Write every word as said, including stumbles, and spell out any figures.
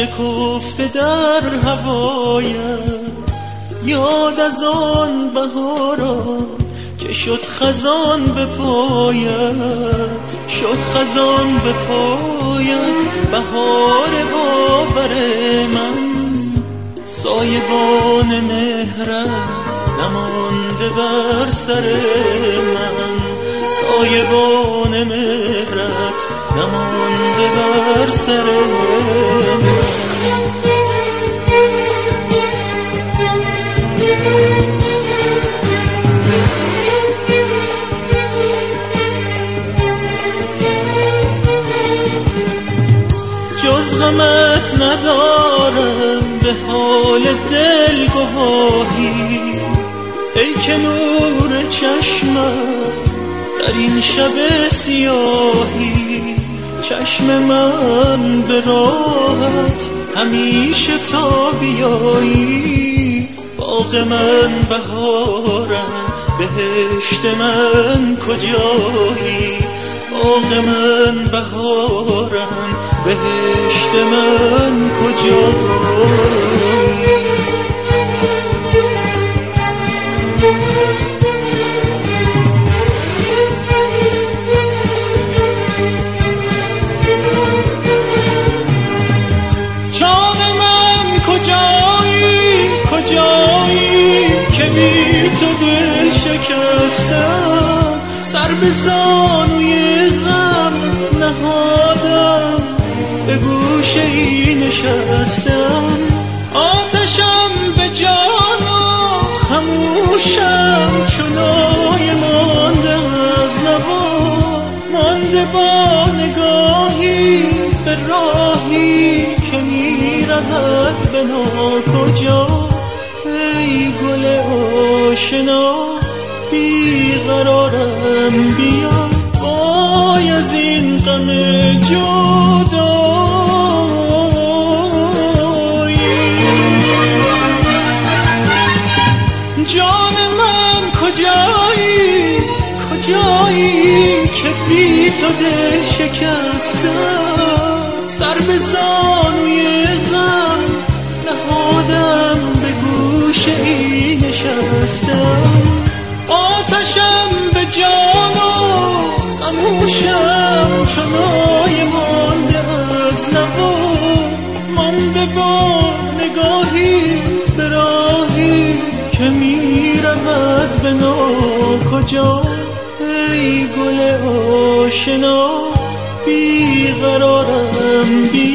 شکفته در هوایت، یاد از آن بهاران که شد خزان به پایت، شد خزان به پایت. بهار باور من، سایبان مهرت نمانده بر سر من، سایبان مهرت نمانده بر سر من. جز غمت ندارم به حال دل گواهی، ای که نور چشمت در این شب سیاهی. چشم من به راحت همیشه تا بیایی، باغ من بهارم بهشت من کجایی، باغ من بهارم بهشت من کجایی. چاق من کجایی کجایی که بی تو دل شکستم، سر به زانوی غم نهادم به گوشه ای نشستم. آتشم به جان و خموشم چنای مانده از نوا، مانده با نگاهی به راهی که می رود به ناکجا. ای گل آشنا بیقرارم بیا، وای از این غم جدایی. جان من کجایی کجایی که بی تو دل شکستم، سر به زانوی غم نهادم به گوشه ای نشستم. آتشم به جان و خموشم چنای مانده از نوا، مانده با نگاهی به راهی که می رود به ناکجا. ای گل آشنا بیقرارم بی